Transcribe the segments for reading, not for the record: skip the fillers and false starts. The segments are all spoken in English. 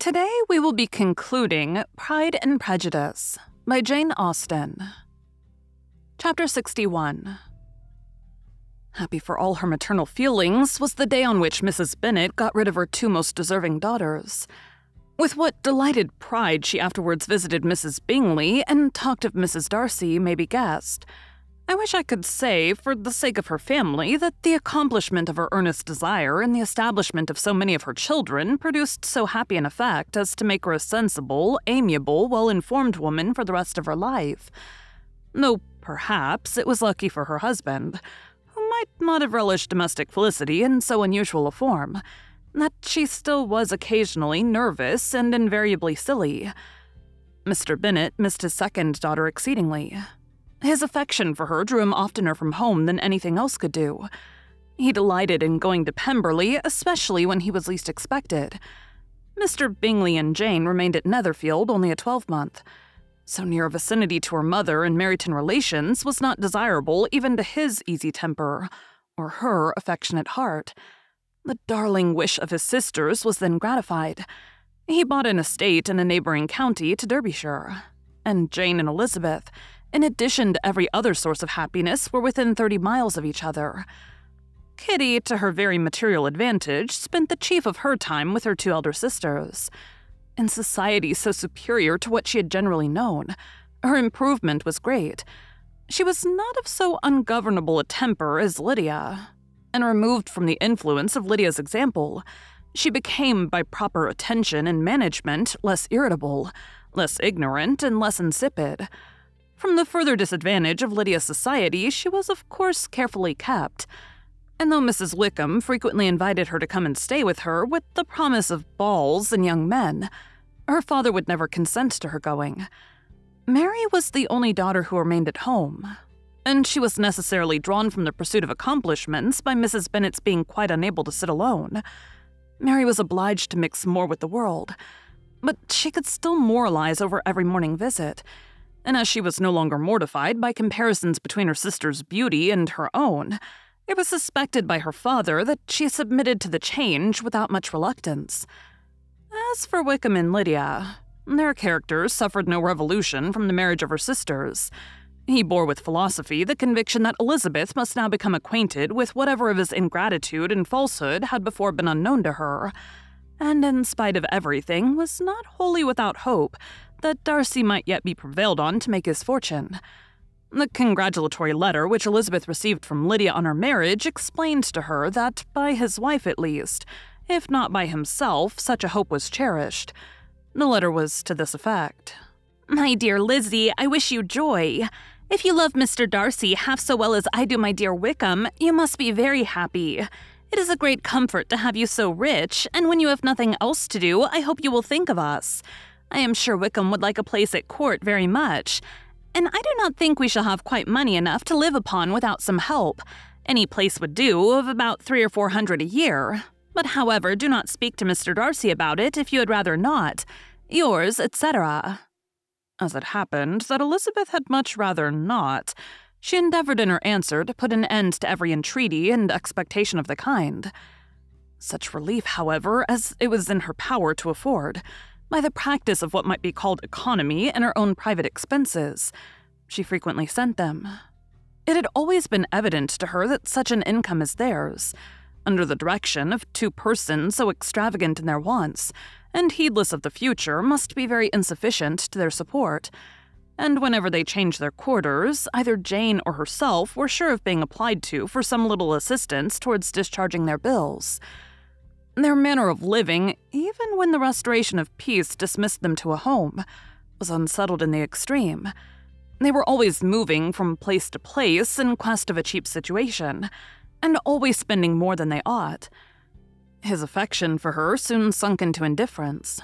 Today we will be concluding Pride and Prejudice by Jane Austen. Chapter 61. Happy for all her maternal feelings was the day on which Mrs. Bennet got rid of her two most deserving daughters. With what delighted pride she afterwards visited Mrs. Bingley and talked of Mrs. Darcy may be guessed. I wish I could say, for the sake of her family, that the accomplishment of her earnest desire and the establishment of so many of her children produced so happy an effect as to make her a sensible, amiable, well-informed woman for the rest of her life. Though, perhaps, it was lucky for her husband, who might not have relished domestic felicity in so unusual a form, that she still was occasionally nervous and invariably silly. Mr. Bennet missed his second daughter exceedingly. His affection for her drew him oftener from home than anything else could do. He delighted in going to Pemberley, especially when he was least expected. Mr. Bingley and Jane remained at Netherfield only a twelvemonth. So near a vicinity to her mother and Meryton relations was not desirable even to his easy temper, or her affectionate heart. The darling wish of his sisters was then gratified. He bought an estate in a neighboring county to Derbyshire, and Jane and Elizabeth, in addition to every other source of happiness, were within 30 miles of each other. Kitty, to her very material advantage, spent the chief of her time with her two elder sisters. In society so superior to what she had generally known, her improvement was great. She was not of so ungovernable a temper as Lydia, and removed from the influence of Lydia's example, she became, by proper attention and management, less irritable, less ignorant, and less insipid. From the further disadvantage of Lydia's society, she was of course carefully kept, and though Mrs. Wickham frequently invited her to come and stay with her with the promise of balls and young men, her father would never consent to her going. Mary was the only daughter who remained at home, and she was necessarily drawn from the pursuit of accomplishments by Mrs. Bennet's being quite unable to sit alone. Mary was obliged to mix more with the world, but she could still moralize over every morning visit, and as she was no longer mortified by comparisons between her sister's beauty and her own, it was suspected by her father that she submitted to the change without much reluctance. As for Wickham and Lydia, their characters suffered no revolution from the marriage of her sisters. He bore with philosophy the conviction that Elizabeth must now become acquainted with whatever of his ingratitude and falsehood had before been unknown to her, and in spite of everything was not wholly without hope that Darcy might yet be prevailed on to make his fortune. The congratulatory letter which Elizabeth received from Lydia on her marriage explained to her that, by his wife at least, if not by himself, such a hope was cherished. The letter was to this effect. My dear Lizzie, I wish you joy. If you love Mr. Darcy half so well as I do my dear Wickham, you must be very happy. It is a great comfort to have you so rich, and when you have nothing else to do, I hope you will think of us. I am sure Wickham would like a place at court very much, and I do not think we shall have quite money enough to live upon without some help. Any place would do, of about 300 or 400 a year. But however, do not speak to Mr. Darcy about it if you had rather not. Yours, etc. As it happened that Elizabeth had much rather not, she endeavored in her answer to put an end to every entreaty and expectation of the kind. Such relief, however, as it was in her power to afford, by the practice of what might be called economy in her own private expenses, she frequently sent them. It had always been evident to her that such an income as theirs, under the direction of two persons so extravagant in their wants, and heedless of the future, must be very insufficient to their support, and whenever they changed their quarters, either Jane or herself were sure of being applied to for some little assistance towards discharging their bills. Their manner of living, even when the restoration of peace dismissed them to a home, was unsettled in the extreme. They were always moving from place to place in quest of a cheap situation, and always spending more than they ought. His affection for her soon sunk into indifference.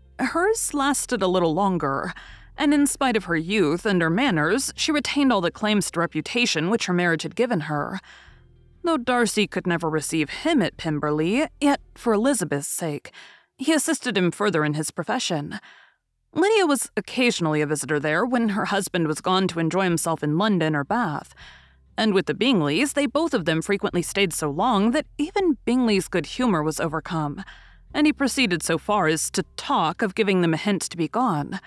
Hers lasted a little longer, and in spite of her youth and her manners, she retained all the claims to reputation which her marriage had given her. Though Darcy could never receive him at Pemberley, yet, for Elizabeth's sake, he assisted him further in his profession. Lydia was occasionally a visitor there when her husband was gone to enjoy himself in London or Bath, and with the Bingleys, they both of them frequently stayed so long that even Bingley's good humor was overcome, and he proceeded so far as to talk of giving them a hint to be gone.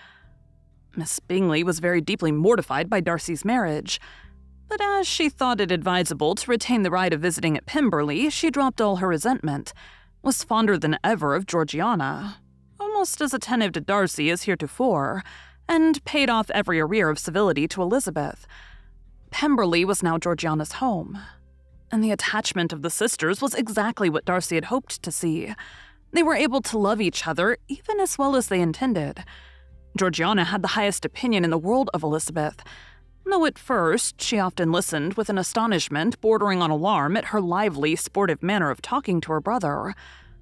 Miss Bingley was very deeply mortified by Darcy's marriage, but as she thought it advisable to retain the right of visiting at Pemberley, she dropped all her resentment, was fonder than ever of Georgiana, almost as attentive to Darcy as heretofore, and paid off every arrear of civility to Elizabeth. Pemberley was now Georgiana's home, and the attachment of the sisters was exactly what Darcy had hoped to see. They were able to love each other even as well as they intended. Georgiana had the highest opinion in the world of Elizabeth, though at first she often listened with an astonishment bordering on alarm at her lively, sportive manner of talking to her brother.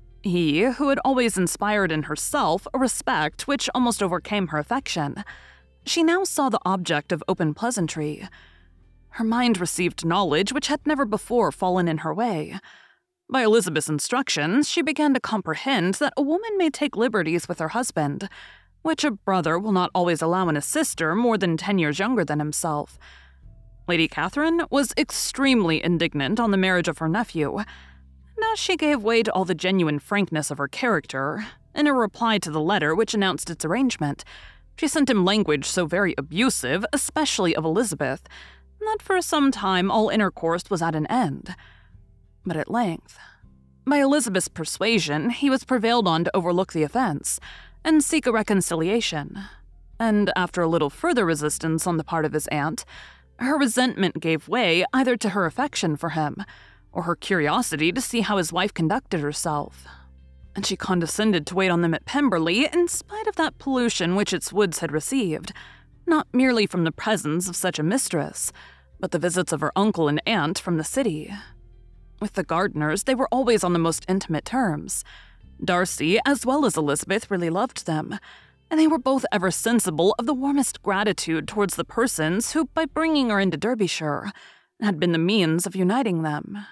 He, who had always inspired in herself a respect which almost overcame her affection, she now saw the object of open pleasantry. Her mind received knowledge which had never before fallen in her way. By Elizabeth's instructions, she began to comprehend that a woman may take liberties with her husband, which a brother will not always allow in a sister more than 10 years younger than himself. Lady Catherine was extremely indignant on the marriage of her nephew, and as she gave way to all the genuine frankness of her character, in a reply to the letter which announced its arrangement, she sent him language so very abusive, especially of Elizabeth, that for some time all intercourse was at an end. But at length, by Elizabeth's persuasion, he was prevailed on to overlook the offense and seek a reconciliation, and after a little further resistance on the part of his aunt, her resentment gave way either to her affection for him or her curiosity to see how his wife conducted herself, and she condescended to wait on them at Pemberley in spite of that pollution which its woods had received, not merely from the presence of such a mistress, but the visits of her uncle and aunt from the city. With the Gardiners, they were always on the most intimate terms. Darcy, as well as Elizabeth, really loved them, and they were both ever sensible of the warmest gratitude towards the persons who, by bringing her into Derbyshire, had been the means of uniting them.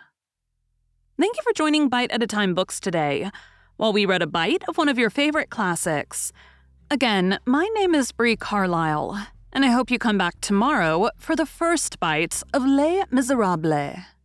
Thank you for joining Bite at a Time Books today, while we read a bite of one of your favorite classics. Again, my name is Brie Carlisle, and I hope you come back tomorrow for the first bite of Les Miserables.